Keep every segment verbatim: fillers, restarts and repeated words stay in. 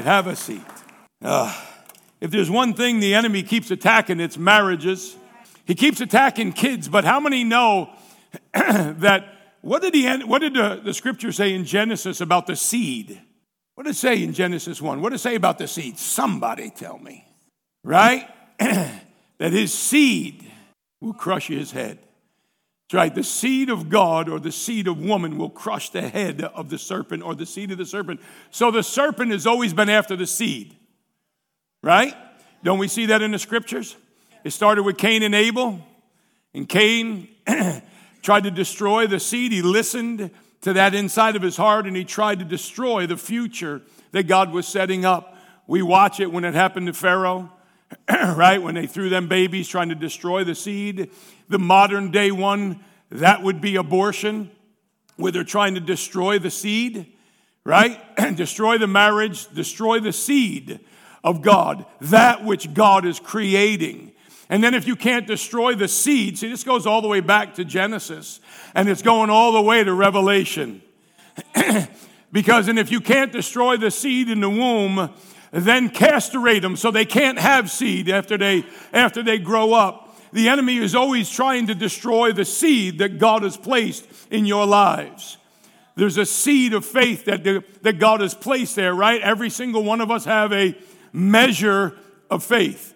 Have a seat. Uh, if there's one thing the enemy keeps attacking, it's marriages. He keeps attacking kids, but how many know that, what did, he, what did the, the scripture say in Genesis about the seed? What did it say in Genesis one? What did it say about the seed? Somebody tell me. Right? That his seed will crush his head. That's right. The seed of God or the seed of woman will crush the head of the serpent or the seed of the serpent. So the serpent has always been after the seed. Right? Don't we see that in the scriptures? It started with Cain and Abel. And Cain tried to destroy the seed. He listened to that inside of his heart and he tried to destroy the future that God was setting up. We watch it when it happened to Pharaoh. Right? When they threw them babies trying to destroy the seed. The modern day one, that would be abortion, where they're trying to destroy the seed, right? Destroy the marriage, destroy the seed of God, that which God is creating. And then if you can't destroy the seed, see, this goes all the way back to Genesis, and it's going all the way to Revelation. Because, and if you can't destroy the seed in the womb, then castrate them so they can't have seed after they, after they grow up. The enemy is always trying to destroy the seed that God has placed in your lives. There's a seed of faith that, that God has placed there, right? Every single one of us have a measure of faith.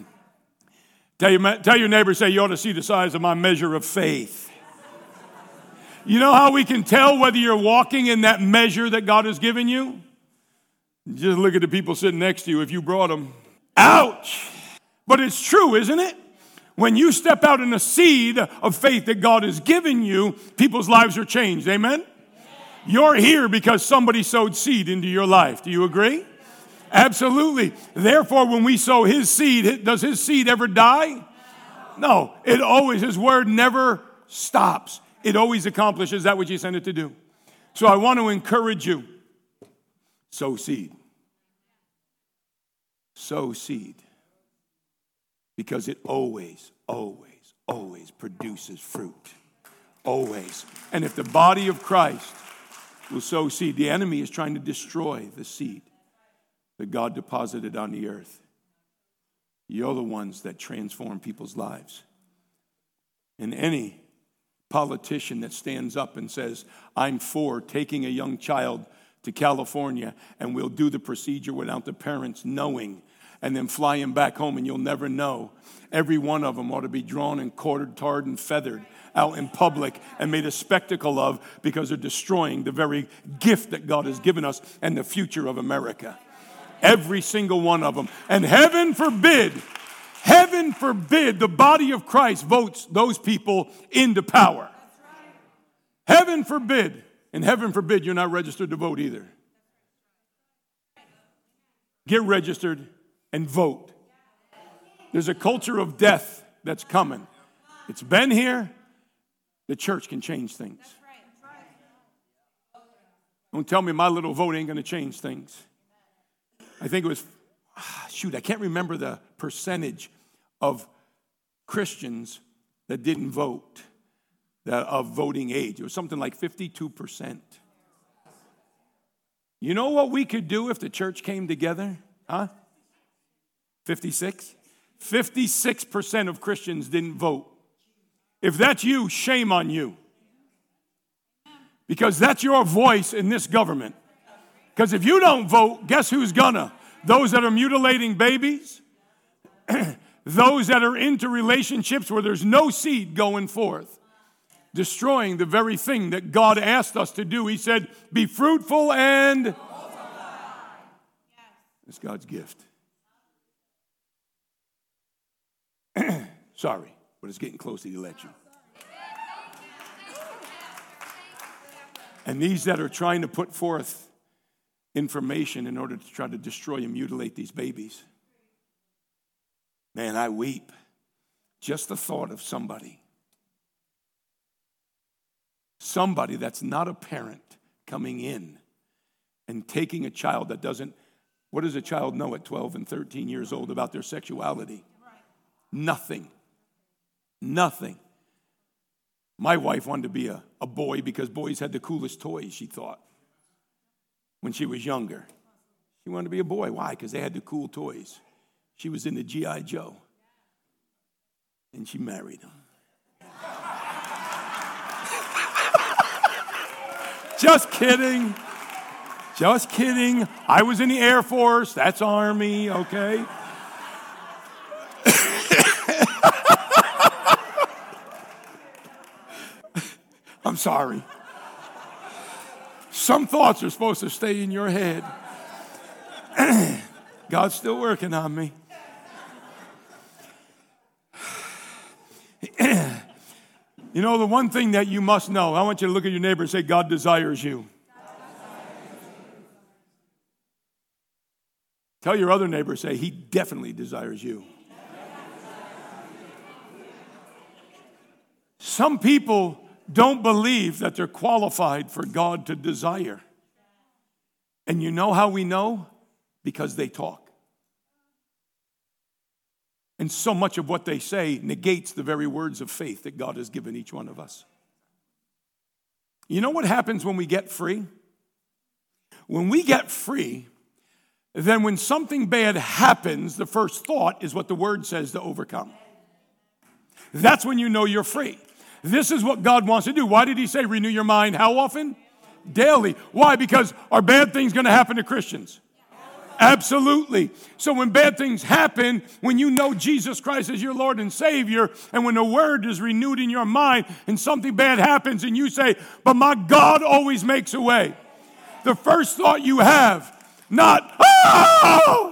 tell, your, tell your neighbor, say, you ought to see the size of my measure of faith. You know how we can tell whether you're walking in that measure that God has given you? Just look at the people sitting next to you if you brought them. Ouch! But it's true, isn't it? When you step out in the seed of faith that God has given you, people's lives are changed. Amen? You're here because somebody sowed seed into your life. Do you agree? Absolutely. Therefore, when we sow his seed, does his seed ever die? No. It always, his word never stops. It always accomplishes that which he sent it to do. So I want to encourage you. Sow seed. Sow seed. Because it always, always, always produces fruit. Always. And if the body of Christ will sow seed, the enemy is trying to destroy the seed that God deposited on the earth. You're the ones that transform people's lives. And any politician that stands up and says, I'm for taking a young child to California and we'll do the procedure without the parents knowing and then fly him back home and you'll never know. Every one of them ought to be drawn and quartered, tarred, and feathered out in public and made a spectacle of because they're destroying the very gift that God has given us and the future of America. Every single one of them. And heaven forbid, heaven forbid the body of Christ votes those people into power. Heaven forbid. And heaven forbid you're not registered to vote either. Get registered and vote. There's a culture of death that's coming. It's been here. The church can change things. Don't tell me my little vote ain't going to change things. I think it was, shoot, I can't remember the percentage of Christians that didn't vote, that of voting age. It was something like fifty-two percent. You know what we could do if the church came together? Huh? fifty-six? fifty-six percent of Christians didn't vote. If that's you, shame on you. Because that's your voice in this government. Because if you don't vote, guess who's gonna? Those that are mutilating babies, those that are into relationships where there's no seed going forth, destroying the very thing that God asked us to do. He said, be fruitful and multiply. It's God's gift. Sorry, but it's getting close to the election. And these that are trying to put forth information in order to try to destroy and mutilate these babies. Man, I weep. Just the thought of somebody. Somebody that's not a parent coming in and taking a child that doesn't, what does a child know at twelve and thirteen years old about their sexuality? Nothing. Nothing. My wife wanted to be a, a boy because boys had the coolest toys, she thought, when she was younger. He wanted to be a boy. Why? Because they had the cool toys. She was into G I Joe. And she married him. Just kidding. Just kidding. I was in the Air Force. That's Army, okay? I'm sorry. Some thoughts are supposed to stay in your head. God's still working on me. You know, the one thing that you must know, I want you to look at your neighbor and say, God desires you. Tell your other neighbor, say, he definitely desires you. Some people don't believe that they're qualified for God to desire. And you know how we know? Because they talk. And so much of what they say negates the very words of faith that God has given each one of us. You know what happens when we get free? When we get free, then when something bad happens, the first thought is what the word says to overcome. That's when you know you're free. This is what God wants to do. Why did he say renew your mind? How often? Daily. Why? Because are bad things going to happen to Christians? Absolutely. So when bad things happen, when you know Jesus Christ as your Lord and Savior, and when the word is renewed in your mind and something bad happens and you say, but my God always makes a way. The first thought you have, not, oh,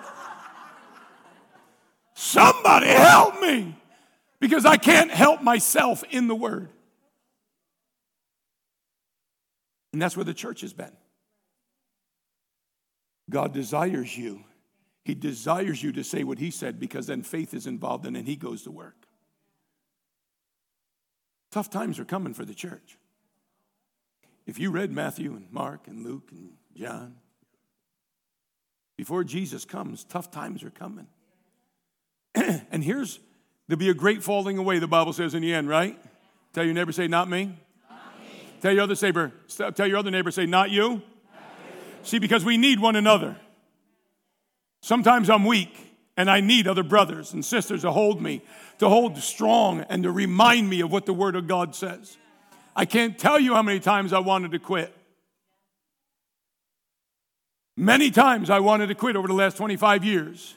somebody help me, because I can't help myself in the word. And that's where the church has been. God desires you. He desires you to say what he said, because then faith is involved and then he goes to work. Tough times are coming for the church. If you read Matthew and Mark and Luke and John, before Jesus comes, tough times are coming. And here's, there'll be a great falling away, the Bible says in the end, right? Tell your neighbor, say, not me. Not me. Tell your other neighbor, tell your other neighbor, say, not you. See, because we need one another. Sometimes I'm weak, and I need other brothers and sisters to hold me, to hold strong, and to remind me of what the Word of God says. I can't tell you how many times I wanted to quit. Many times I wanted to quit over the last twenty-five years.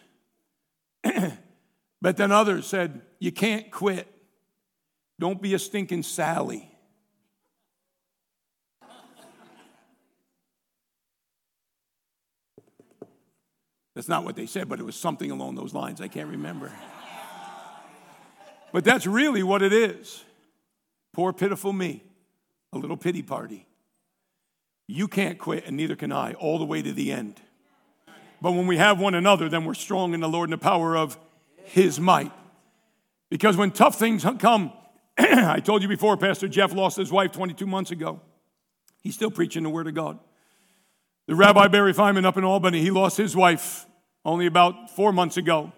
But then others said, you can't quit. Don't be a stinking Sally. That's not what they said, but it was something along those lines. I can't remember. But that's really what it is. Poor, pitiful me. A little pity party. You can't quit, and neither can I, all the way to the end. But when we have one another, then we're strong in the Lord and the power of his might. Because when tough things come, I told you before, Pastor Jeff lost his wife twenty-two months ago. He's still preaching the word of God. The Rabbi Barry Feynman up in Albany, he lost his wife only about four months ago.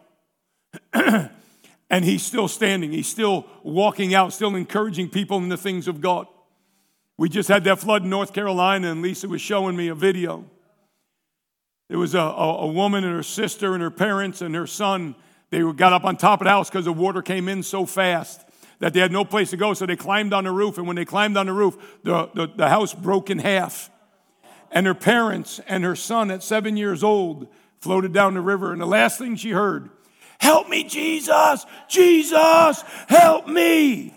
And he's still standing. He's still walking out, still encouraging people in the things of God. We just had that flood in North Carolina, and Lisa was showing me a video. There was a, a, a woman and her sister and her parents and her son. They got up on top of the house because the water came in so fast that they had no place to go. So they climbed on the roof. And when they climbed on the roof, the, the, the house broke in half. And her parents and her son at seven years old floated down the river. And the last thing she heard, help me, Jesus, Jesus, help me.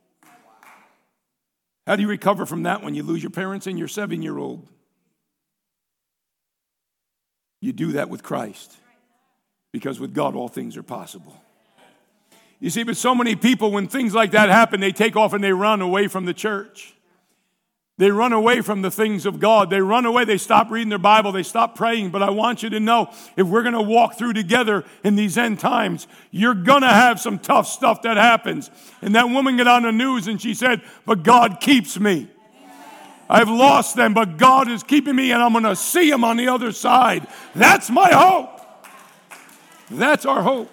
How do you recover from that when you lose your parents and your seven-year-old? You do that with Christ. Because with God, all things are possible. You see, but so many people, when things like that happen, they take off and they run away from the church. They run away from the things of God. They run away. They stop reading their Bible. They stop praying. But I want you to know, if we're going to walk through together in these end times, you're going to have some tough stuff that happens. And that woman got on the news and she said, but God keeps me. I've lost them, but God is keeping me, and I'm going to see him on the other side. That's my hope. That's our hope.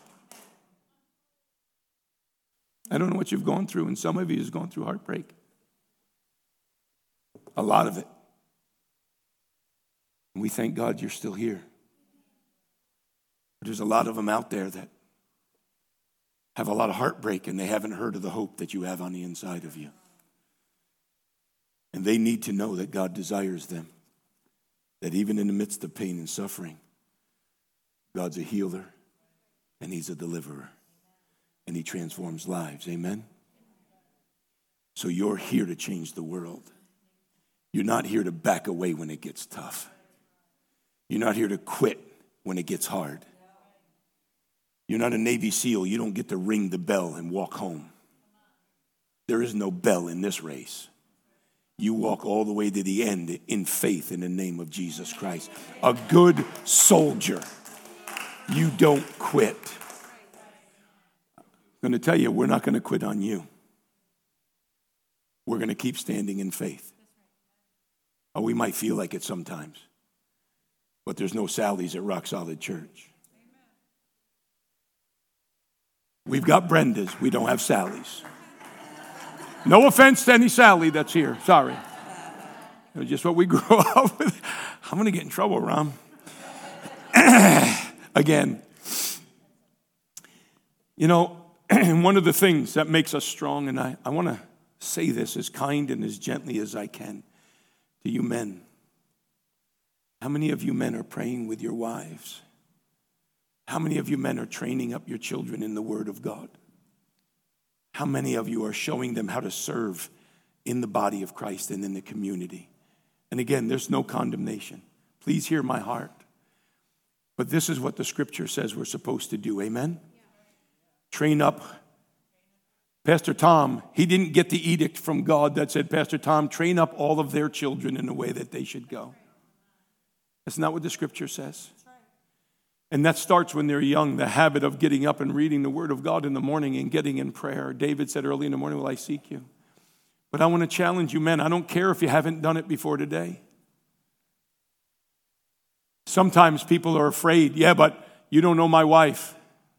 I don't know what you've gone through, and some of you has gone through heartbreak. A lot of it. And we thank God you're still here. But there's a lot of them out there that have a lot of heartbreak and they haven't heard of the hope that you have on the inside of you. And they need to know that God desires them. That even in the midst of pain and suffering, God's a healer and he's a deliverer. And he transforms lives. Amen? So you're here to change the world. You're not here to back away when it gets tough. You're not here to quit when it gets hard. You're not a Navy SEAL. You don't get to ring the bell and walk home. There is no bell in this race. You walk all the way to the end in faith in the name of Jesus Christ. A good soldier. You don't quit. I'm going to tell you, we're not going to quit on you. We're going to keep standing in faith. Oh, we might feel like it sometimes, but there's no Sally's at Rock Solid Church. We've got Brenda's. We don't have Sally's. No offense to any Sally that's here. Sorry. It was just what we grew up with. I'm going to get in trouble, Ron. Again, you know, one of the things that makes us strong, and I, I want to say this as kind and as gently as I can to you men. How many of you men are praying with your wives? How many of you men are training up your children in the Word of God? How many of you are showing them how to serve in the body of Christ and in the community? And again, there's no condemnation. Please hear my heart. But this is what the scripture says we're supposed to do. Amen? Train up. Pastor Tom, he didn't get the edict from God that said, Pastor Tom, train up all of their children in the way that they should go. That's not what the scripture says. And that starts when they're young, the habit of getting up and reading the Word of God in the morning and getting in prayer. David said early in the morning, will I seek you? But I want to challenge you, men. I don't care if you haven't done it before today. Sometimes people are afraid. Yeah, but you don't know my wife.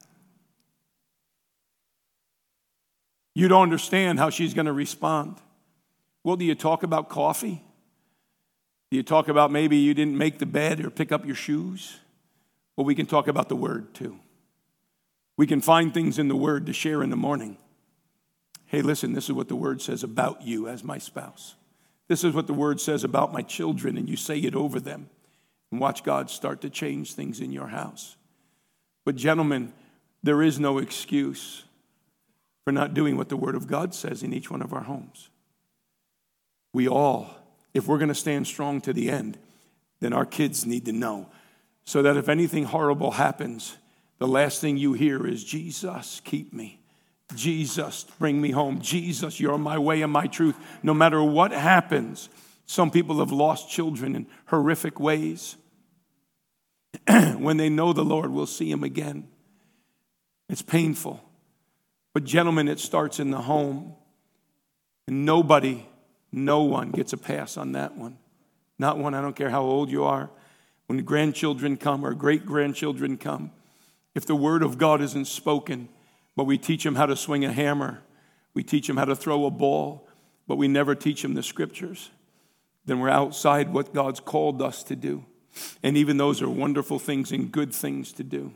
You don't understand how she's going to respond. Well, do you talk about coffee? Do you talk about maybe you didn't make the bed or pick up your shoes? Well, we can talk about the Word too. We can find things in the Word to share in the morning. Hey, listen, this is what the Word says about you as my spouse. This is what the Word says about my children, and you say it over them. And watch God start to change things in your house. But gentlemen, there is no excuse for not doing what the Word of God says in each one of our homes. We all, if we're going to stand strong to the end, then our kids need to know. So that if anything horrible happens, the last thing you hear is, Jesus, keep me. Jesus, bring me home. Jesus, you're my way and my truth. No matter what happens, some people have lost children in horrific ways. When they know the Lord, we'll see him again. It's painful. But gentlemen, it starts in the home. And nobody, no one gets a pass on that one. Not one, I don't care how old you are. When grandchildren come or great-grandchildren come, if the Word of God isn't spoken, but we teach them how to swing a hammer, we teach them how to throw a ball, but we never teach them the scriptures, then we're outside what God's called us to do. And even those are wonderful things and good things to do.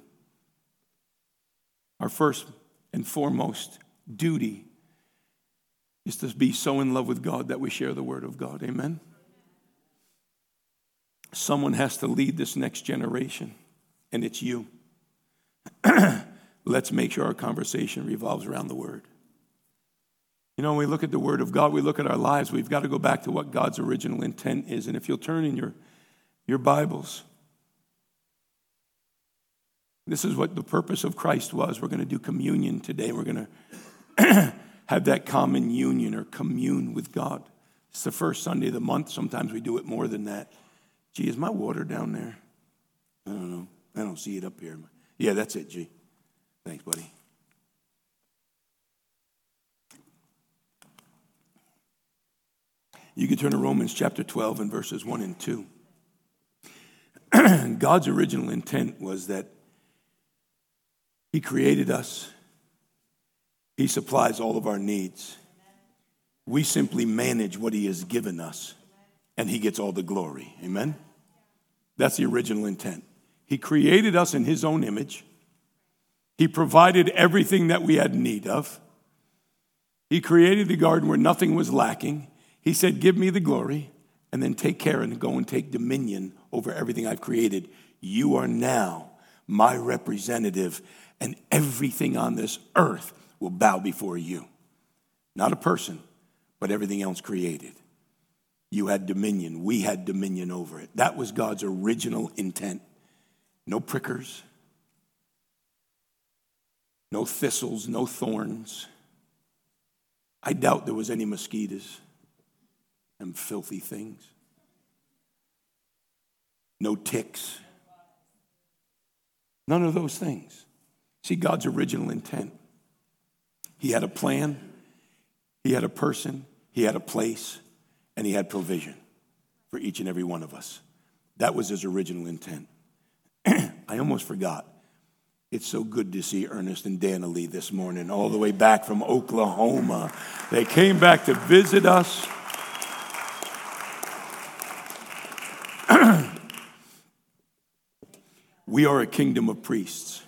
Our first and foremost duty is to be so in love with God that we share the Word of God. Amen? Someone has to lead this next generation, and it's you. Let's make sure our conversation revolves around the Word. You know, when we look at the Word of God, we look at our lives, we've got to go back to what God's original intent is. And if you'll turn in your, your Bibles, this is what the purpose of Christ was. We're going to do communion today. We're going to have that common union or commune with God. It's the first Sunday of the month. Sometimes we do it more than that. Gee, is my water down there? I don't know. I don't see it up here. Yeah, that's it, G. Thanks, buddy. You can turn to Romans chapter twelve and verses one and two. God's original intent was that he created us. He supplies all of our needs. We simply manage what he has given us, and he gets all the glory. Amen? That's the original intent. He created us in his own image. He provided everything that we had need of. He created the garden where nothing was lacking. He said, give me the glory, and then take care and go and take dominion over everything I've created. You are now my representative, and everything on this earth will bow before you. Not a person, but everything else created. You had dominion. We had dominion over it. That was God's original intent. No prickers, no thistles, no thorns. I doubt there was any mosquitoes and filthy things. No ticks. None of those things. See, God's original intent. He had a plan, he had a person, he had a place, and he had provision for each and every one of us. That was his original intent. I almost forgot. It's so good to see Ernest and Dana Lee this morning, all the way back from Oklahoma. They came back to visit us. We are a kingdom of priests.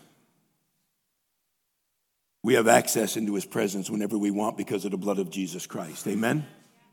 We have access into his presence whenever we want because of the blood of Jesus Christ. Amen?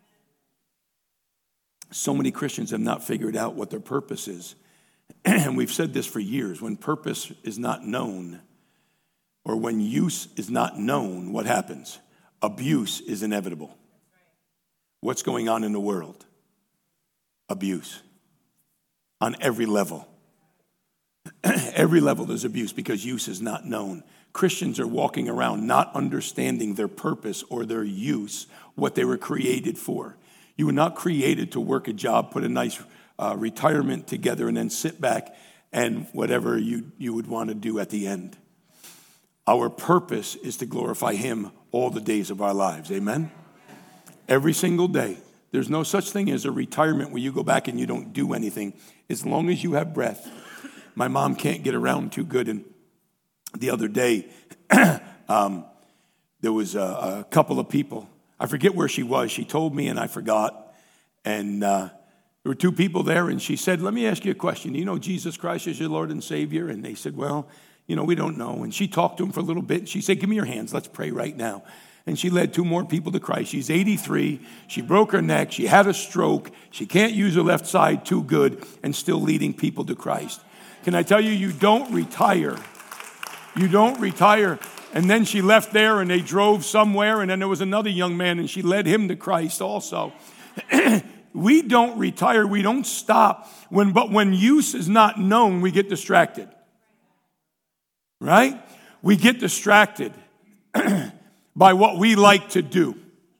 So many Christians have not figured out what their purpose is. And we've said this for years. When purpose is not known, or when use is not known, what happens? Abuse is inevitable. What's going on in the world? Abuse. On every level. Every level there's abuse because use is not known. Christians are walking around not understanding their purpose or their use, what they were created for. You were not created to work a job, put a nice uh, retirement together, and then sit back and whatever you, you would want to do at the end. Our purpose is to glorify him all the days of our lives. Amen? Every single day. There's no such thing as a retirement where you go back and you don't do anything. As long as you have breath. My mom can't get around too good, and the other day, um, there was a, a couple of people. I forget where she was. She told me, and I forgot. And uh, there were two people there, and she said, let me ask you a question. Do you know Jesus Christ is your Lord and Savior? And they said, well, you know, we don't know. And she talked to him for a little bit, and she said, give me your hands. Let's pray right now. And she led two more people to Christ. She's eighty-three. She broke her neck. She had a stroke. She can't use her left side too good, and still leading people to Christ. Can I tell you, you don't retire. You don't retire. And then she left there and they drove somewhere, and then there was another young man and she led him to Christ also. We don't retire. We don't stop. When, but when use is not known, we get distracted. Right? We get distracted by what we like to do.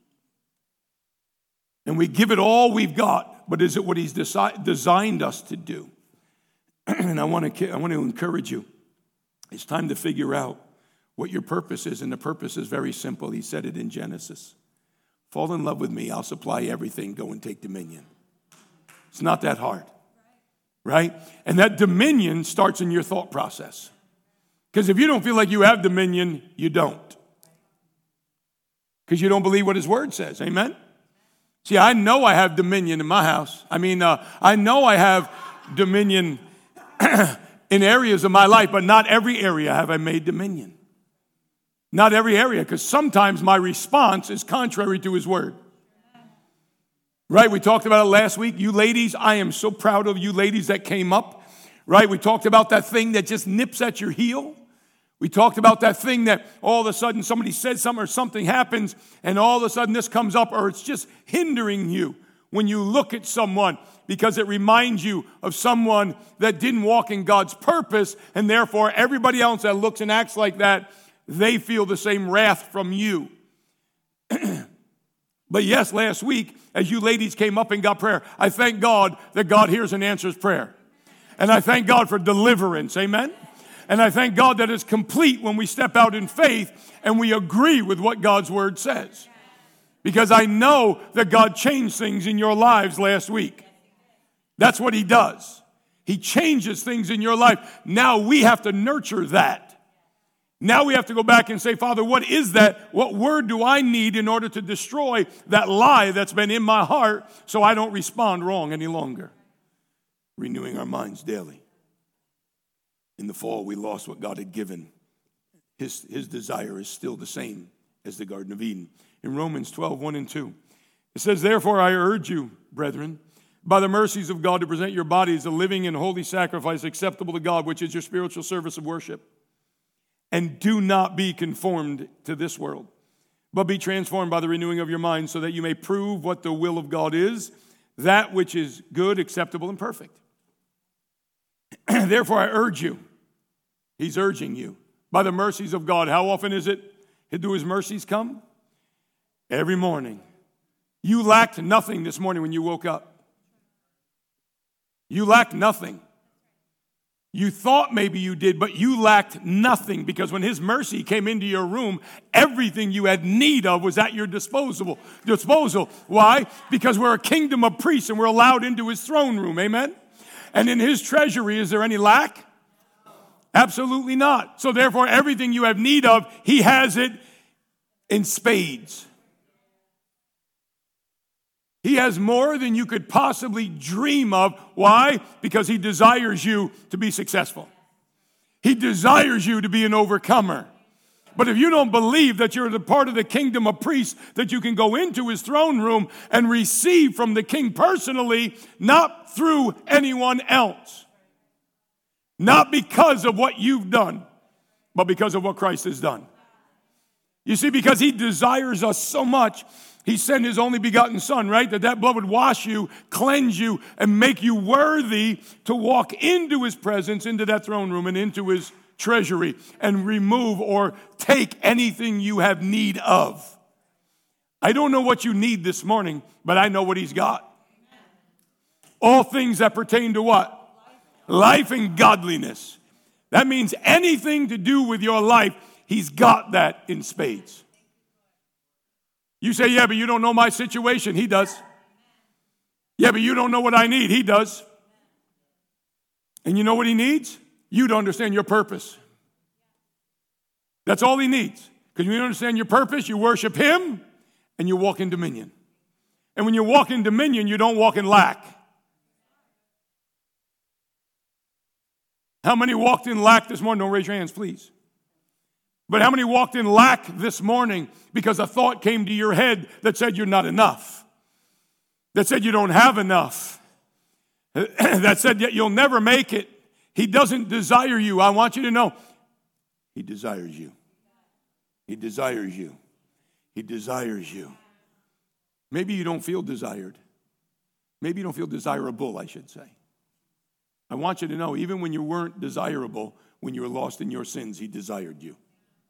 And we give it all we've got, but is it what he's desi- designed us to do? And I want to I want to encourage you. It's time to figure out what your purpose is, and the purpose is very simple. He said it in Genesis. Fall in love with me, I'll supply everything, go and take dominion. It's not that hard, right? And that dominion starts in your thought process. Because if you don't feel like you have dominion, you don't. Because you don't believe what his word says, amen? See, I know I have dominion in my house. I mean, uh, I know I have dominion in areas of my life, but not every area have I made dominion. Not every area, because sometimes my response is contrary to his word. Right? We talked about it last week. You ladies, I am so proud of you ladies that came up. Right? We talked about that thing that just nips at your heel. We talked about that thing that all of a sudden somebody said something or something happens, and all of a sudden this comes up, or it's just hindering you when you look at someone, because it reminds you of someone that didn't walk in God's purpose, and therefore everybody else that looks and acts like that, they feel the same wrath from you. But yes, last week, as you ladies came up and got prayer, I thank God that God hears and answers prayer. And I thank God for deliverance, amen? And I thank God that it's complete when we step out in faith and we agree with what God's word says. Because I know that God changed things in your lives last week. That's what he does. He changes things in your life. Now we have to nurture that. Now we have to go back and say, Father, what is that? What word do I need in order to destroy that lie that's been in my heart so I don't respond wrong any longer? renewing our minds daily. In the fall, we lost what God had given. His, his desire is still the same as the Garden of Eden. In Romans twelve, one and two, it says, therefore I urge you, brethren, by the mercies of God, to present your bodies a living and holy sacrifice acceptable to God, which is your spiritual service of worship. And do not be conformed to this world, but be transformed by the renewing of your mind, so that you may prove what the will of God is, that which is good, acceptable, and perfect. Therefore I urge you, he's urging you, by the mercies of God. How often is it do his mercies come? Every morning. You lacked nothing this morning when you woke up. You lacked nothing. You thought maybe you did, but you lacked nothing, because when his mercy came into your room, everything you had need of was at your disposal. Disposal. Why? Because we're a kingdom of priests and we're allowed into his throne room. Amen? And in his treasury, is there any lack? Absolutely not. So therefore, everything you have need of, he has it in spades. He has more than you could possibly dream of. Why? Because he desires you to be successful. He desires you to be an overcomer. But if you don't believe that you're a part of the kingdom of priests, that you can go into his throne room and receive from the king personally, not through anyone else, not because of what you've done, but because of what Christ has done. You see, because he desires us so much, he sent his only begotten son, right? That that blood would wash you, cleanse you, and make you worthy to walk into his presence, into that throne room, and into his treasury, and remove or take anything you have need of. I don't know what you need this morning, but I know what he's got. All things that pertain to what? Life and godliness. That means anything to do with your life, he's got that in spades. You say, yeah, but you don't know my situation. He does. Yeah, but you don't know what I need. He does. And you know what he needs? You to understand your purpose. That's all he needs. Because when you understand your purpose, you worship him and you walk in dominion. And when you walk in dominion, you don't walk in lack. How many walked in lack this morning? Don't raise your hands, please. But how many walked in lack this morning because a thought came to your head that said you're not enough, that said you don't have enough, that said that you'll never make it? He doesn't desire you. I want you to know, he desires you. He desires you. He desires you. Maybe you don't feel desired. Maybe you don't feel desirable, I should say. I want you to know, even when you weren't desirable, when you were lost in your sins, he desired you.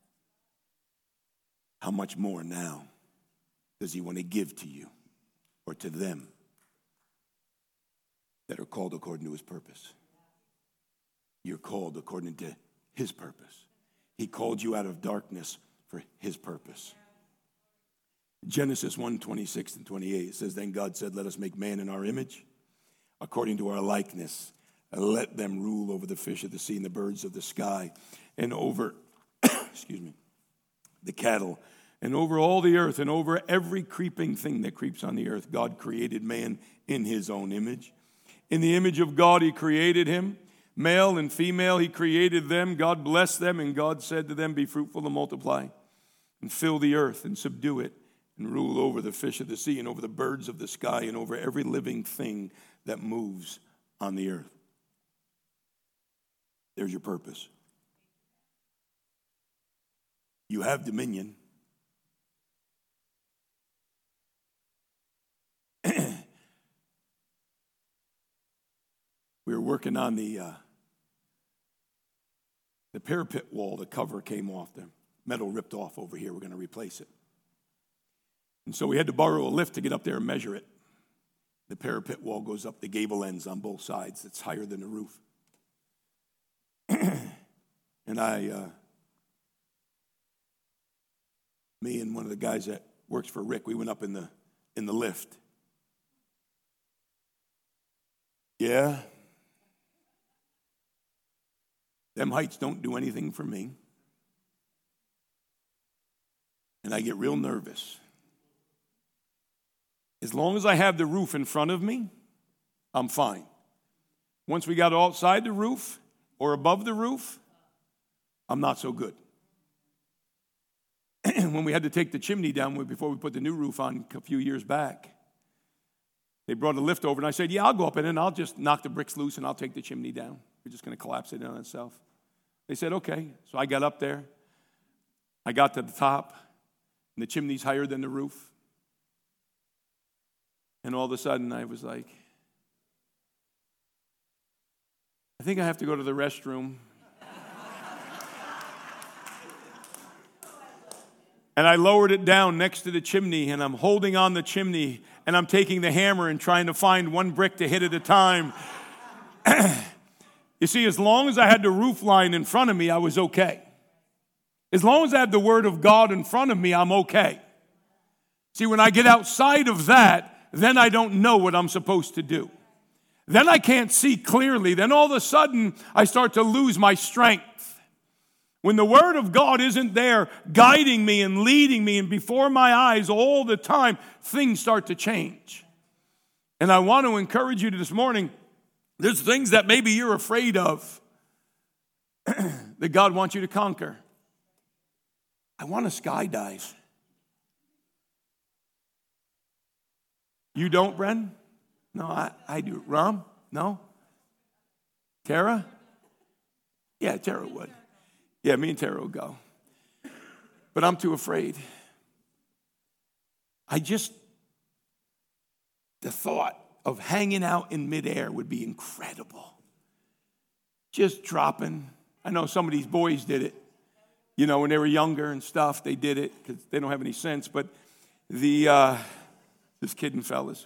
How much more now does he want to give to you or to them that are called according to his purpose? You're called according to his purpose. He called you out of darkness for his purpose. Genesis one, twenty-six and twenty-eight says, then God said, let us make man in our image, according to our likeness. And let them rule over the fish of the sea and the birds of the sky, and over, excuse me, the cattle, and over all the earth, and over every creeping thing that creeps on the earth. God created man in his own image. In the image of God, he created him. Male and female, he created them. God blessed them, and God said to them, be fruitful and multiply, and fill the earth and subdue it, and rule over the fish of the sea, and over the birds of the sky, and over every living thing that moves on the earth. There's your purpose. You have dominion. We were working on the uh, the parapet wall. The cover came off. The metal ripped off over here. We're going to replace it. And so we had to borrow a lift to get up there and measure it. The parapet wall goes up the gable ends on both sides. It's higher than the roof. And I, uh, me and one of the guys that works for Rick, we went up in the in the lift. Yeah. Them heights don't do anything for me. And I get real nervous. As long as I have the roof in front of me, I'm fine. Once we got outside the roof or above the roof, I'm not so good. When we had to take the chimney down before we put the new roof on a few years back, they brought a lift over, and I said, yeah, I'll go up in it, and I'll just knock the bricks loose, and I'll take the chimney down. We're just going to collapse it in on itself. They said, okay. So I got up there. I got to the top, and the chimney's higher than the roof. And all of a sudden, I was like, I think I have to go to the restroom. And I lowered it down next to the chimney, and I'm holding on the chimney, and I'm taking the hammer and trying to find one brick to hit at a time. You see, as long as I had the roof line in front of me, I was okay. As long as I had the Word of God in front of me, I'm okay. See, when I get outside of that, then I don't know what I'm supposed to do. Then I can't see clearly. Then all of a sudden, I start to lose my strength. When the Word of God isn't there guiding me and leading me and before my eyes all the time, things start to change. And I want to encourage you this morning, there's things that maybe you're afraid of that God wants you to conquer. I want to skydive. You don't, Bren? No, I, I do. Ram? No? Tara? Yeah, Tara would. Yeah, me and Tara will go. But I'm too afraid. I just, the thought of hanging out in midair would be incredible. Just dropping. I know some of these boys did it. You know, when they were younger and stuff, they did it because they don't have any sense. But the, uh, just kidding, fellas.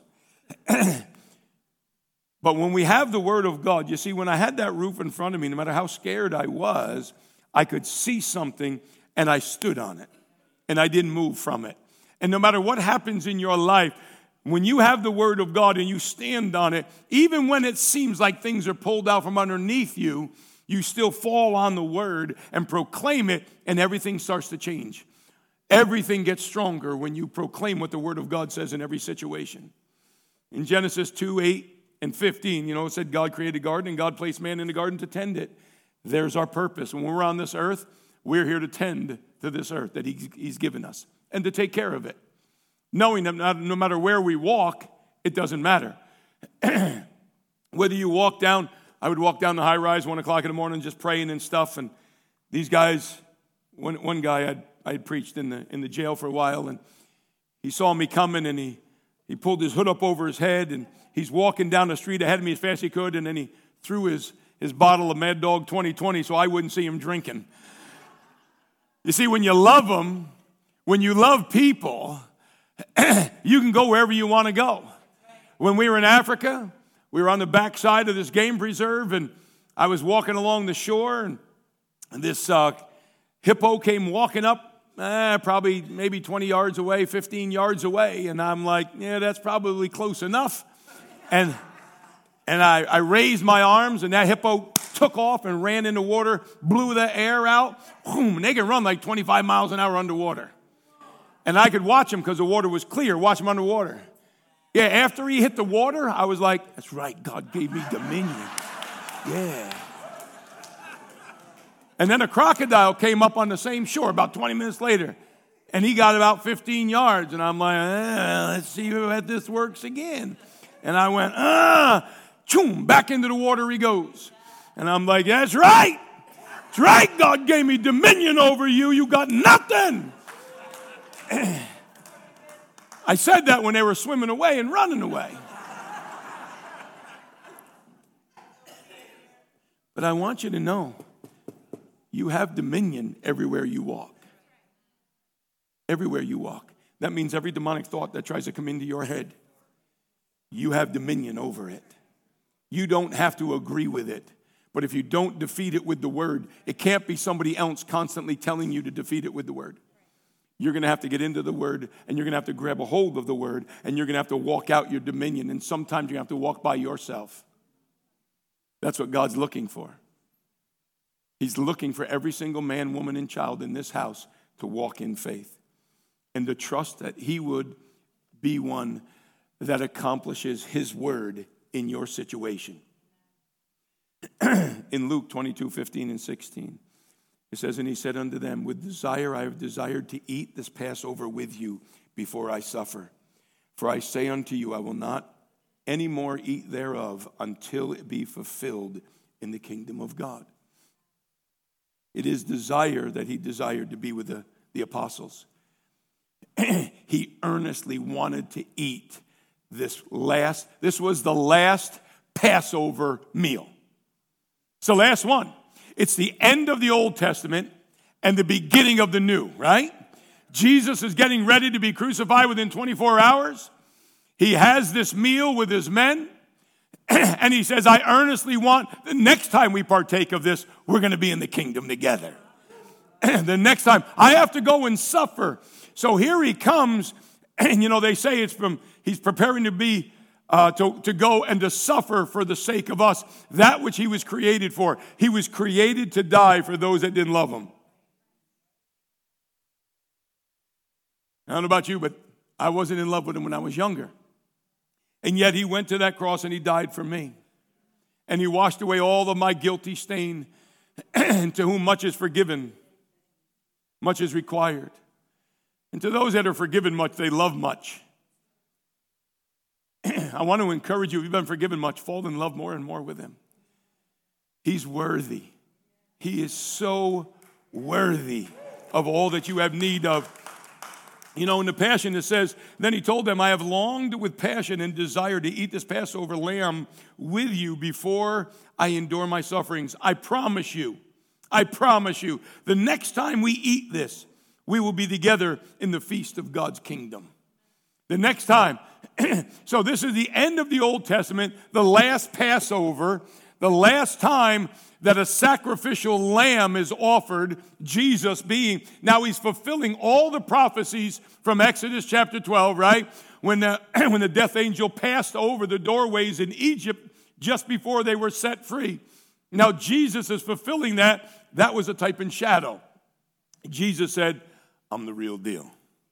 But when we have the Word of God, you see, when I had that roof in front of me, no matter how scared I was, I could see something, and I stood on it, and I didn't move from it. And no matter what happens in your life, when you have the Word of God and you stand on it, even when it seems like things are pulled out from underneath you, you still fall on the Word and proclaim it, and everything starts to change. Everything gets stronger when you proclaim what the Word of God says in every situation. In Genesis two, eight, and fifteen, you know, it said God created a garden, and God placed man in the garden to tend it. There's our purpose. When we're on this earth, we're here to tend to this earth that he, He's given us and to take care of it. Knowing that not, no matter where we walk, it doesn't matter. Whether you walk down, I would walk down the high rise one o'clock in the morning just praying and stuff. And these guys, one, one guy I'd, I had preached in the, in the jail for a while, and he saw me coming, and he, he pulled his hood up over his head, and he's walking down the street ahead of me as fast as he could, and then he threw his his bottle of Mad Dog twenty twenty so I wouldn't see him drinking. You see, when you love them, when you love people, you can go wherever you want to go. When we were in Africa, we were on the backside of this game preserve, and I was walking along the shore, and this uh, hippo came walking up, eh, probably maybe twenty yards away, fifteen yards away, and I'm like, yeah, that's probably close enough. And And I, I raised my arms, and that hippo took off and ran in the water, blew the air out. Boom, and they can run like twenty-five miles an hour underwater. And I could watch him because the water was clear, watch him underwater. Yeah, after he hit the water, I was like, that's right, God gave me dominion. Yeah. And then a crocodile came up on the same shore about twenty minutes later, and he got about fifteen yards. And I'm like, eh, let's see if this works again. And I went, ah. Choom, back into the water he goes. And I'm like, that's right. That's right. God gave me dominion over you. You got nothing. I said that when they were swimming away and running away. But I want you to know, you have dominion everywhere you walk. Everywhere you walk. That means every demonic thought that tries to come into your head, you have dominion over it. You don't have to agree with it. But if you don't defeat it with the Word, it can't be somebody else constantly telling you to defeat it with the Word. You're going to have to get into the Word, and you're going to have to grab a hold of the Word, and you're going to have to walk out your dominion, and sometimes you have to walk by yourself. That's what God's looking for. He's looking for every single man, woman, and child in this house to walk in faith and to trust that He would be one that accomplishes His Word in your situation. In Luke twenty-two, fifteen and sixteen, it says, and he said unto them, with desire I have desired to eat this Passover with you before I suffer. For I say unto you, I will not any more eat thereof until it be fulfilled in the kingdom of God. It is desire that he desired to be with the, the apostles. He earnestly wanted to eat this last, this was the last Passover meal. It's the last one. It's the end of the Old Testament and the beginning of the New, right? Jesus is getting ready to be crucified within twenty-four hours. He has this meal with his men, and he says, I earnestly want, the next time we partake of this, we're going to be in the kingdom together. The next time, I have to go and suffer. So here he comes, and you know, they say it's from, he's preparing to be, uh, to, to go and to suffer for the sake of us, that which he was created for. He was created to die for those that didn't love him. I don't know about you, but I wasn't in love with him when I was younger. And yet he went to that cross and he died for me. And he washed away all of my guilty stain. And to whom much is forgiven, much is required. And to those that are forgiven much, they love much. I want to encourage you, if you've been forgiven much, fall in love more and more with him. He's worthy. He is so worthy of all that you have need of. You know, in the Passion, it says, then he told them, I have longed with passion and desire to eat this Passover lamb with you before I endure my sufferings. I promise you, I promise you, the next time we eat this, we will be together in the feast of God's kingdom. The next time. So this is the end of the Old Testament, the last Passover, the last time that a sacrificial lamb is offered, Jesus being. Now he's fulfilling all the prophecies from Exodus chapter twelve, right? When the, when the death angel passed over the doorways in Egypt just before they were set free. Now Jesus is fulfilling that. That was a type and shadow. Jesus said, I'm the real deal.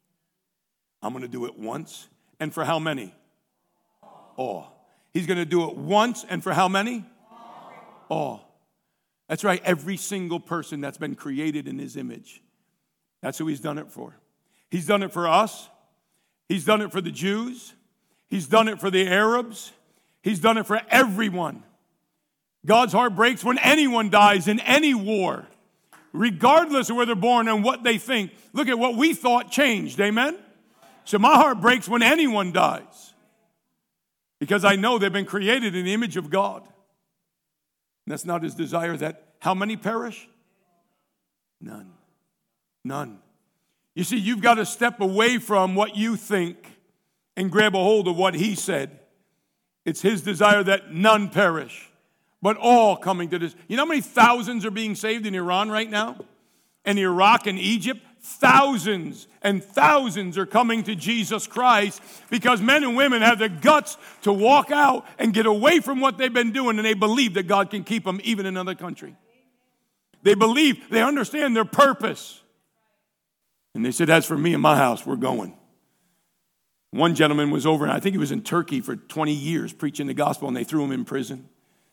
I'm going to do it once. And for how many? All. He's going to do it once and for how many? All. That's right, every single person that's been created in his image. That's who he's done it for. He's done it for us. He's done it for the Jews. He's done it for the Arabs. He's done it for everyone. God's heart breaks when anyone dies in any war, regardless of where they're born and what they think. Look at what we thought changed, amen? So my heart breaks when anyone dies, because I know they've been created in the image of God. And that's not his desire that how many perish? None. None. You see, you've got to step away from what you think and grab a hold of what he said. It's his desire that none perish, but all coming to this. You know how many thousands are being saved in Iran right now? And Iraq and Egypt? Thousands and thousands are coming to Jesus Christ because men and women have the guts to walk out and get away from what they've been doing, and they believe that God can keep them even in another country. They believe, they understand their purpose. And they said, as for me and my house, we're going. One gentleman was over, and I think he was in Turkey for twenty years preaching the gospel, and they threw him in prison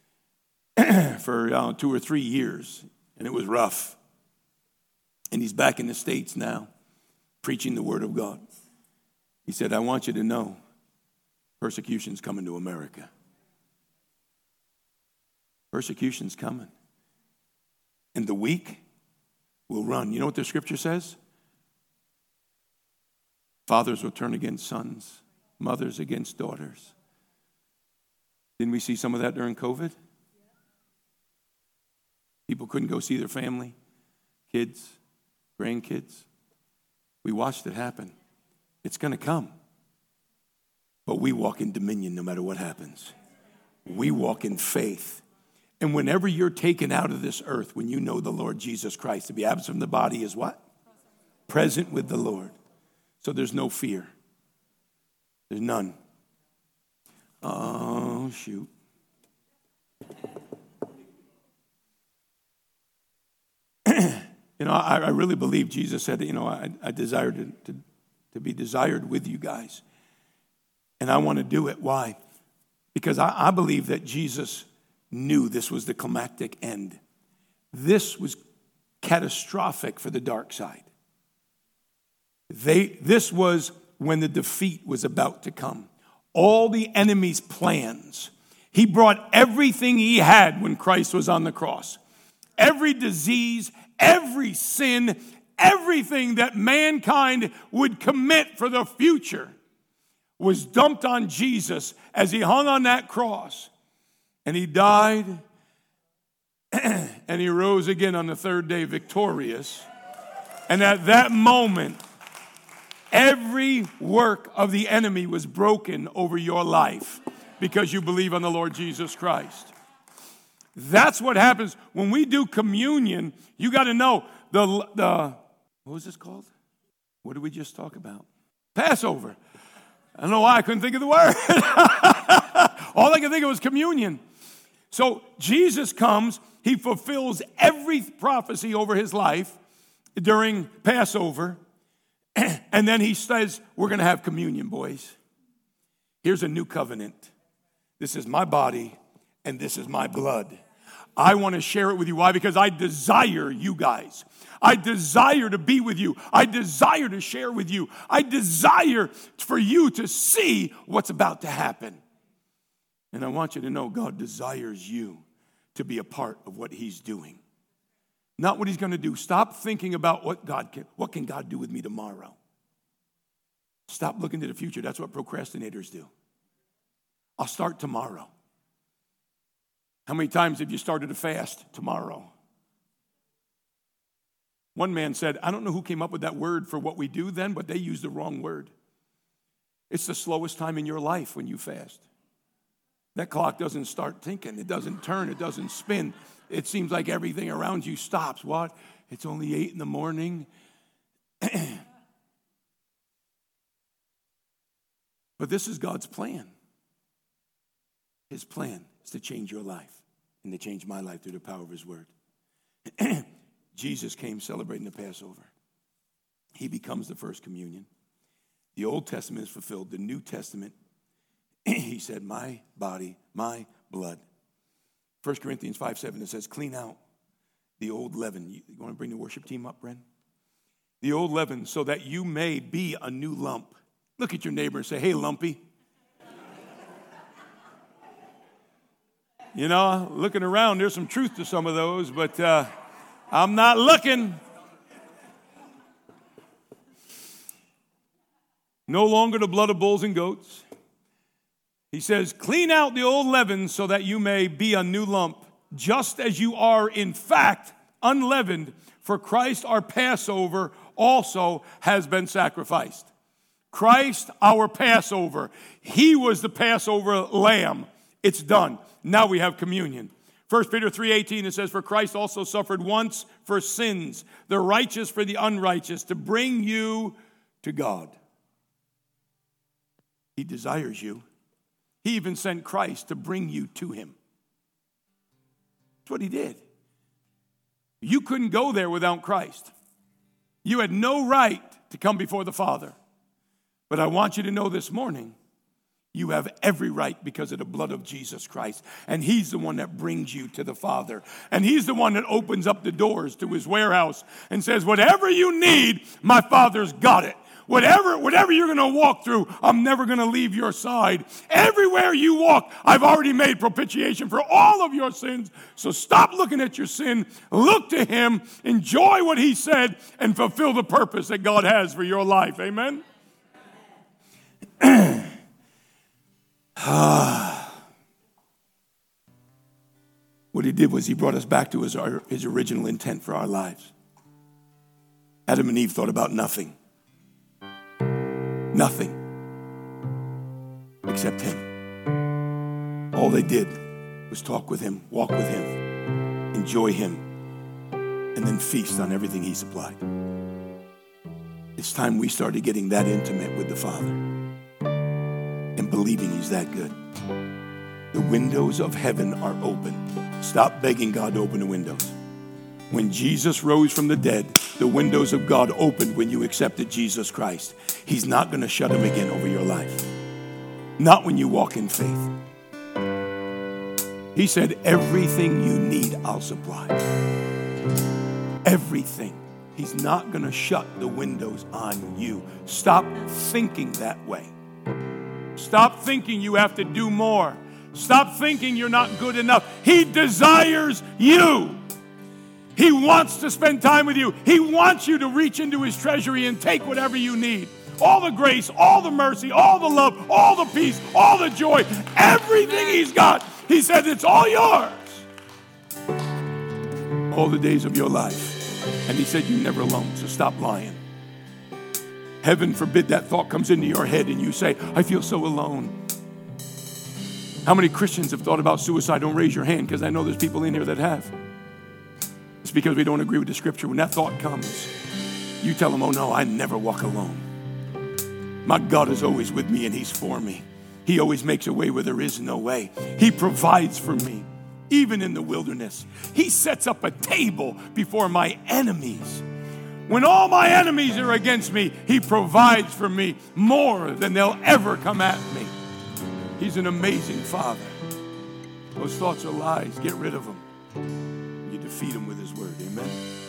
for uh, two or three years, and it was rough. And he's back in the States now, preaching the word of God. He said, I want you to know, persecution's coming to America. Persecution's coming. And the weak will run. You know what the scripture says? Fathers will turn against sons, mothers against daughters. Didn't we see some of that during COVID? People couldn't go see their family, kids, grandkids. We watched it happen. It's going to come. But we walk in dominion no matter what happens. We walk in faith. And whenever you're taken out of this earth, when you know the Lord Jesus Christ, to be absent from the body is what? Present with the Lord. So there's no fear. There's none. Oh, shoot. You know, I, I really believe Jesus said, you know, I, I desire to, to, to be desired with you guys. And I want to do it. Why? Because I, I believe that Jesus knew this was the climactic end. This was catastrophic for the dark side. They, this was when the defeat was about to come. All the enemy's plans. He brought everything he had when Christ was on the cross. Every disease, every sin, everything that mankind would commit for the future was dumped on Jesus as he hung on that cross. And he died, and he rose again on the third day victorious. And at that moment, every work of the enemy was broken over your life because you believe on the Lord Jesus Christ. That's what happens when we do communion. You got to know the, the, what was this called? What did we just talk about? Passover. I don't know why I couldn't think of the word. All I could think of was communion. So Jesus comes, he fulfills every prophecy over his life during Passover. And then he says, we're going to have communion, boys. Here's a new covenant. This is my body and this is my blood. I want to share it with you. Why? Because I desire you guys. I desire to be with you. I desire to share with you. I desire for you to see what's about to happen. And I want you to know God desires you to be a part of what he's doing. Not what he's going to do. Stop thinking about what God can, what can God do with me tomorrow. Stop looking to the future. That's what procrastinators do. I'll start tomorrow. How many times have you started a fast tomorrow? One man said, I don't know who came up with that word for what we do then, but they used the wrong word. It's the slowest time in your life when you fast. That clock doesn't start ticking. It doesn't turn. It doesn't spin. It seems like everything around you stops. What? It's only eight in the morning. But this is God's plan. His plan is to change your life and to change my life through the power of his word. Jesus came celebrating the Passover. He becomes the first communion. The Old Testament is fulfilled. The New Testament, he said, my body, my blood. First Corinthians five seven, it says, clean out the old leaven. You want to bring the worship team up, Bren? The old leaven, so that you may be a new lump. Look at your neighbor and say, hey, lumpy. You know, looking around, there's some truth to some of those, but uh, I'm not looking. No longer the blood of bulls and goats. He says, clean out the old leaven so that you may be a new lump, just as you are in fact unleavened, for Christ our Passover also has been sacrificed. Christ our Passover. He was the Passover lamb. It's done. Now we have communion. First Peter three eighteen, it says, for Christ also suffered once for sins, the righteous for the unrighteous, to bring you to God. He desires you. He even sent Christ to bring you to him. That's what he did. You couldn't go there without Christ. You had no right to come before the Father. But I want you to know this morning, you have every right because of the blood of Jesus Christ. And he's the one that brings you to the Father. And he's the one that opens up the doors to his warehouse and says, whatever you need, my Father's got it. Whatever, whatever you're going to walk through, I'm never going to leave your side. Everywhere you walk, I've already made propitiation for all of your sins. So stop looking at your sin. Look to him. Enjoy what he said and fulfill the purpose that God has for your life. Amen? What he did was he brought us back to his, our, his original intent for our lives. Adam and Eve thought about nothing. Nothing. Except him. All they did was talk with him, walk with him, enjoy him, and then feast on everything he supplied. It's time we started getting that intimate with the Father and believing he's that good. The windows of heaven are open. Stop begging God to open the windows. When Jesus rose from the dead, the windows of God opened when you accepted Jesus Christ. He's not going to shut them again over your life. Not when you walk in faith. He said, everything you need, I'll supply. Everything. He's not going to shut the windows on you. Stop thinking that way. Stop thinking you have to do more. Stop thinking you're not good enough. He desires you. He wants to spend time with you. He wants you to reach into his treasury and take whatever you need. All the grace, all the mercy, all the love, all the peace, all the joy, everything he's got. He said it's all yours. All the days of your life. And he said you're never alone, so stop lying. Heaven forbid that thought comes into your head and you say, I feel so alone. How many Christians have thought about suicide? Don't raise your hand, because I know there's people in here that have. It's because we don't agree with the scripture. When that thought comes, you tell them, oh no, I never walk alone. My God is always with me and he's for me. He always makes a way where there is no way. He provides for me, even in the wilderness. He sets up a table before my enemies. When all my enemies are against me, he provides for me more than they'll ever come at me. He's an amazing Father. Those thoughts are lies. Get rid of them. You defeat them with his word. Amen.